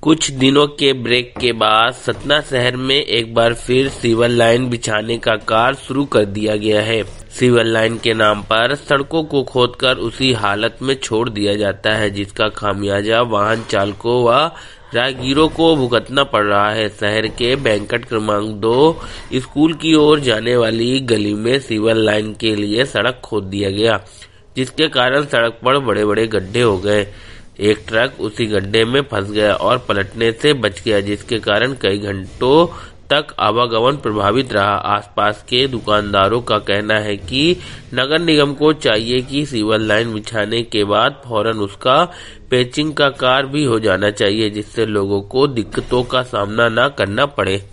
कुछ दिनों के ब्रेक के बाद सतना शहर में एक बार फिर सिविल लाइन बिछाने का कार्य शुरू कर दिया गया है। सिविल लाइन के नाम पर सड़कों को खोदकर उसी हालत में छोड़ दिया जाता है, जिसका खामियाजा वाहन चालकों व राहगीरों को भुगतना पड़ रहा है। शहर के बैंकट क्रमांक 2 स्कूल की ओर जाने वाली गली में सिविल लाइन के लिए सड़क खोद दिया गया, जिसके कारण सड़क पर बड़े बड़े गड्ढे हो गए। एक ट्रक उसी गड्ढे में फंस गया और पलटने से बच गया, जिसके कारण कई घंटों तक आवागमन प्रभावित रहा। आसपास के दुकानदारों का कहना है कि नगर निगम को चाहिए कि सिविल लाइन बिछाने के बाद फौरन उसका पैचिंग का कार्य भी हो जाना चाहिए, जिससे लोगों को दिक्कतों का सामना न करना पड़े।